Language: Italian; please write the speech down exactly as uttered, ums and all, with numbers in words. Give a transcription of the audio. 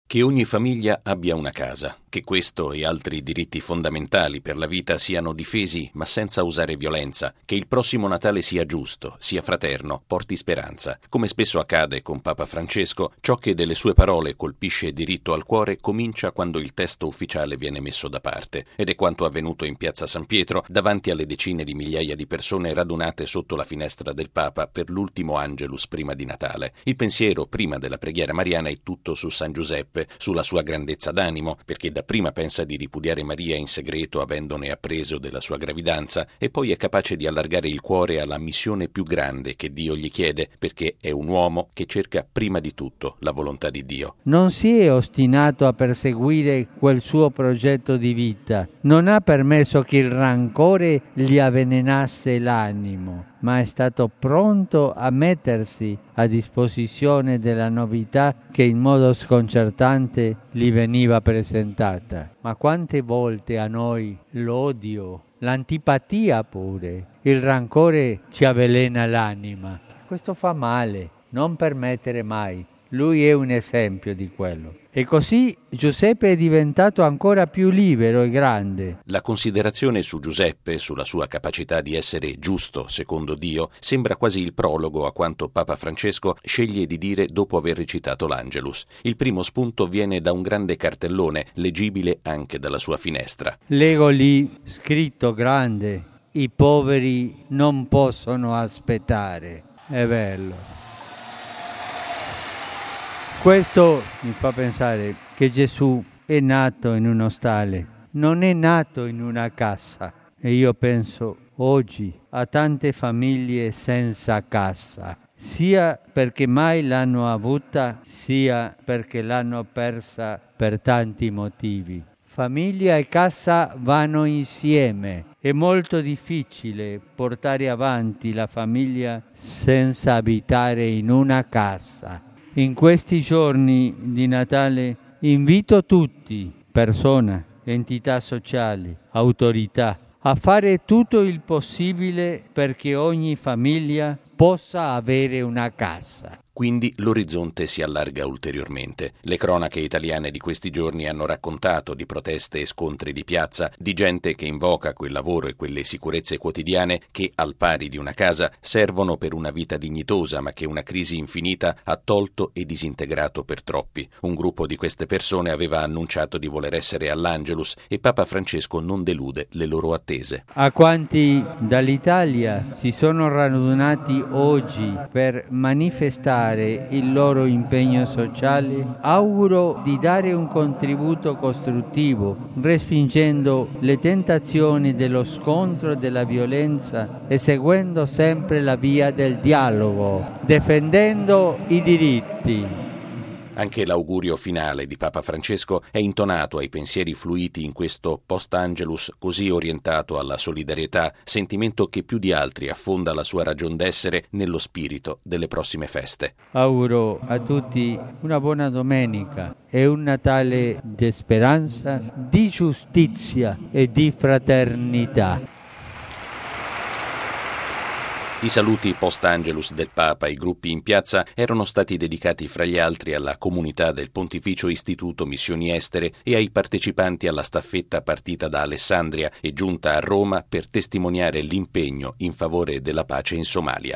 Che ogni famiglia abbia una casa, che questo e altri diritti fondamentali per la vita siano difesi ma senza usare violenza, che il prossimo Natale sia giusto, sia fraterno, porti speranza. Come spesso accade con Papa Francesco, ciò che delle sue parole colpisce diritto al cuore comincia quando il testo ufficiale viene messo da parte. Ed è quanto avvenuto in Piazza San Pietro, davanti alle decine di migliaia di persone radunate sotto la finestra del Papa per l'ultimo Angelus prima di Natale. Il pensiero, prima della preghiera mariana, è tutto su San Giuseppe, sulla sua grandezza d'animo, perché dapprima pensa di ripudiare Maria in segreto avendone appreso della sua gravidanza, e poi è capace di allargare il cuore alla missione più grande che Dio gli chiede, perché è un uomo che cerca prima di tutto la volontà di Dio. Non si è ostinato a perseguire quel suo progetto di vita, non ha permesso che il rancore gli avvelenasse l'animo, ma è stato pronto a mettersi a disposizione della novità che in modo sconcertante gli veniva presentata. Ma quante volte a noi l'odio, l'antipatia pure, il rancore ci avvelena l'anima. Questo fa male, non permettere mai. Lui è un esempio di quello. E così Giuseppe è diventato ancora più libero e grande. La considerazione su Giuseppe, sulla sua capacità di essere giusto secondo Dio, sembra quasi il prologo a quanto Papa Francesco sceglie di dire dopo aver recitato l'Angelus. Il primo spunto viene da un grande cartellone, leggibile anche dalla sua finestra. Leggo lì, scritto grande: i poveri non possono aspettare. È bello. Questo mi fa pensare che Gesù è nato in uno stale, non è nato in una casa. E io penso oggi a tante famiglie senza casa, sia perché mai l'hanno avuta, sia perché l'hanno persa per tanti motivi. Famiglia e casa vanno insieme. È molto difficile portare avanti la famiglia senza abitare in una casa. In questi giorni di Natale invito tutti, persone, entità sociali, autorità, a fare tutto il possibile perché ogni famiglia possa avere una casa. Quindi l'orizzonte si allarga ulteriormente. Le cronache italiane di questi giorni hanno raccontato di proteste e scontri di piazza, di gente che invoca quel lavoro e quelle sicurezze quotidiane che, al pari di una casa, servono per una vita dignitosa, ma che una crisi infinita ha tolto e disintegrato per troppi. Un gruppo di queste persone aveva annunciato di voler essere all'Angelus e Papa Francesco non delude le loro attese. A quanti dall'Italia si sono radunati oggi per manifestare il loro impegno sociale, auguro di dare un contributo costruttivo, respingendo le tentazioni dello scontro e della violenza e seguendo sempre la via del dialogo, difendendo i diritti. Anche l'augurio finale di Papa Francesco è intonato ai pensieri fluiti in questo post-Angelus così orientato alla solidarietà, sentimento che più di altri affonda la sua ragion d'essere nello spirito delle prossime feste. Auguro a tutti una buona domenica e un Natale di speranza, di giustizia e di fraternità. I saluti post-Angelus del Papa ai gruppi in piazza erano stati dedicati fra gli altri alla comunità del Pontificio Istituto Missioni Estere e ai partecipanti alla staffetta partita da Alessandria e giunta a Roma per testimoniare l'impegno in favore della pace in Somalia.